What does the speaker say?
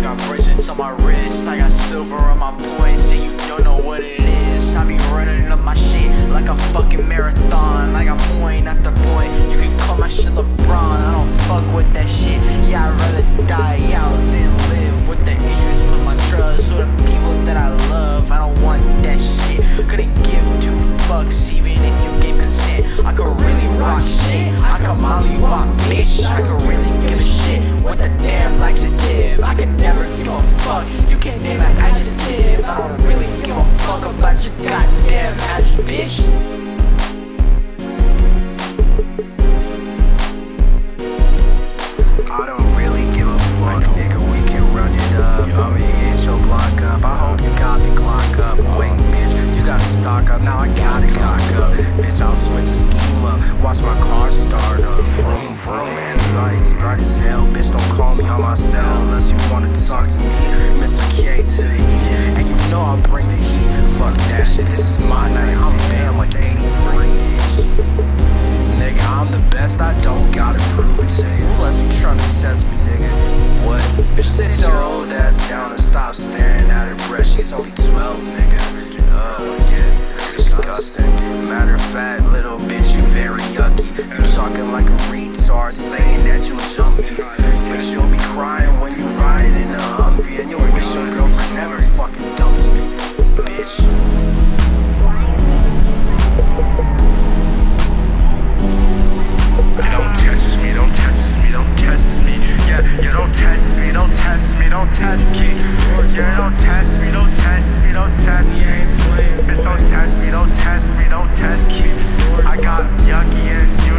got bracelets on my wrist, I got silver on my points, and you don't know what it is. I be running up my shit like a fucking marathon. I got point after point, you can call my shit LeBron. I don't fuck with that shit, yeah, I'd rather die out than live with the issues with my trust or the people that I love. I don't want that shit, couldn't give two fucks even if you gave consent. I could really rock shit, I could molly walk, bitch. I could really give a shit with the damn laxative. I can never give a fuck, you can't name an adjective. I don't really give a fuck about your goddamn ass, bitch. I don't really give a fuck, nigga, we can run it up. I'ma hit your block up, I hope you got the Glock up. Wait, bitch, you gotta stock up, now I gotta cock up. Bitch, I'll switch the scheme up, watch my car start up. Vroom, vroom, and the lights bright as hell. Bitch, don't call me on my cell unless you wanna talk to me. Mr. K to the E, and you know I'll bring the heat. Fuck that shit, this is my night, I'm banned like 83. Nigga, I'm the best, I don't gotta prove it to you. Unless you tryna test me, nigga. What? Bitch, sit your old ass down and stop staring at her breath. She's only 12, nigga. Yeah, disgusting. Matter of fact, little bitch, you very yucky. You talking like a retard, saying that you'll jump me. But you'll be crying when you ride in a Humvee, and you'll wish your girlfriend never fucking dumped me, bitch. Don't test me, yeah, don't test me, don't test me, don't test me. Bitch, don't test me, don't test me, don't test me. I got yucky and you